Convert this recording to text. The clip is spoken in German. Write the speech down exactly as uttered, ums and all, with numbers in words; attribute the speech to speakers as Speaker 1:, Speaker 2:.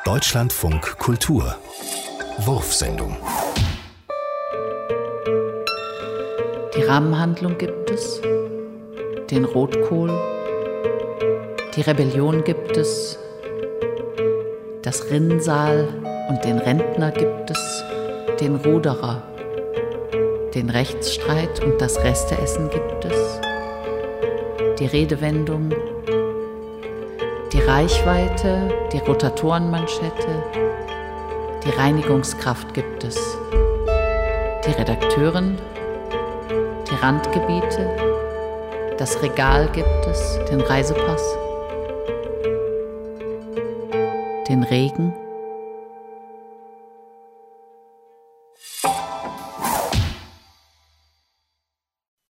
Speaker 1: Deutschlandfunk Kultur Wurfsendung.
Speaker 2: Die Rahmenhandlung gibt es, den Rotkohl, die Rebellion gibt es, das Rinnsal und den Rentner gibt es, den Ruderer, den Rechtsstreit und das Resteessen gibt es, die Redewendung, die Reichweite, die Rotatorenmanschette, die Reinigungskraft gibt es, die Redakteurin, die Randgebiete, das Regal gibt es, den Reisepass, den Regen,